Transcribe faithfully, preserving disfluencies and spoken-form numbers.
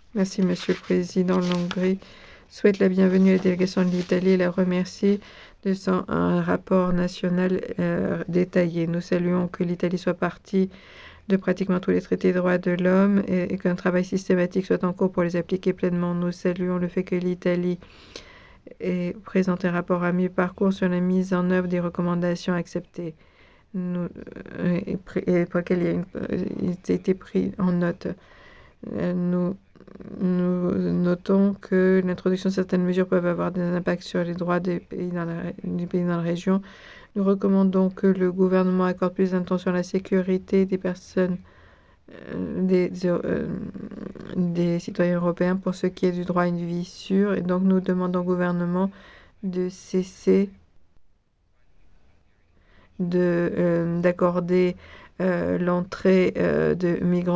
Merci, Monsieur le Président. L'Hongrie souhaite la bienvenue à la délégation de l'Italie et la remercie de son un rapport national euh, détaillé. Nous saluons que l'Italie soit partie de pratiquement tous les traités de droits de l'homme et, et qu'un travail systématique soit en cours pour les appliquer pleinement. Nous saluons le fait que l'Italie ait présenté un rapport à mi-parcours sur la mise en œuvre des recommandations acceptées. Nous, euh, et, et pour lesquelles il, y a une, il a été pris en note. Euh, nous Nous notons que l'introduction de certaines mesures peuvent avoir des impacts sur les droits des pays dans la, des pays dans la région. Nous recommandons que le gouvernement accorde plus d'attention à la sécurité des personnes, euh, des, euh, des citoyens européens pour ce qui est du droit à une vie sûre. Et donc nous demandons au gouvernement de cesser de, euh, d'accorder euh, l'entrée euh, de migrants